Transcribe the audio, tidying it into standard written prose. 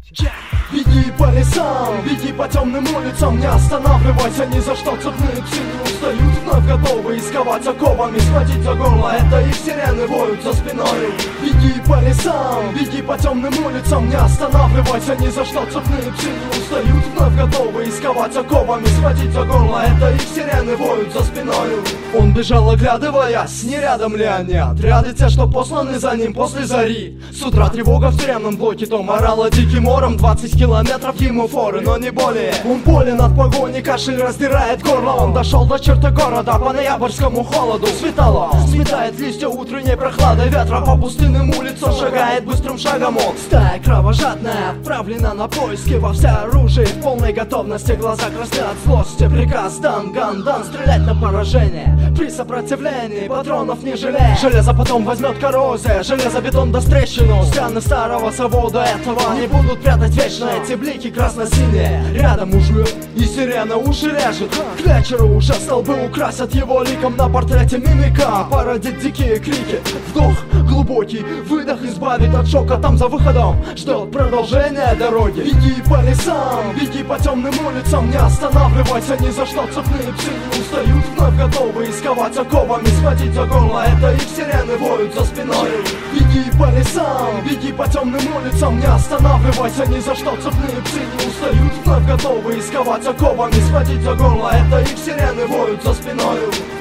Беги по лесам, беги по темным улицам, не останавливайся ни за что, цепные псы не устают, вновь готовы исковать оковами, схватить за горло, это их сирены воют за спиной. Беги по лесам, беги по темным улицам, не останавливайся ни за что, цепные псы не устают, вновь готовы исковать оковами, схватить за горло, это их сирены воют за спиной. Он бежал, оглядываясь, не рядом ли они, отряды те, что посланы за ним после зари. С утра тревога в тюремном блоке, Том орала диким ором, 20 километров ему форы, но не более. Он болен от погони, кашель раздирает горло. Он дошел до черты города по ноябрьскому холоду. Светало, сметает листья утренней прохладой ветра, по пустынным улицам шагает быстрым шагом он. Стая кровожадная отправлена на поиски, во всеоружии, в полной готовности, глаза красны от злости. Приказ дан, гандан, стрелять на поражение. При сопротивлении патронов не жалея. Железо потом возьмет коррозия, железобетон даст трещину. Стены старого завода этого не будут прятать вечно эти блики красно-синие. Рядом уже и сирена уши режет. К вечеру уже столбы украсят его ликом. На портрете мимика породит дикие крики. Вдох глубокий, выдох избавит от шока. Там за выходом ждет продолжение дороги. Беги по лесам, беги по темным улицам, не останавливайся ни за что, цепные псы не устают, вновь готовы исковать оковами, схватить за горло, это их сирены воют за спиной. Беги по лесам, беги по темным улицам, не останавливайся ни за что, цепные псы не устают, вновь готовы исковать оковами, схватить за горло, это их сирены воют за спиной.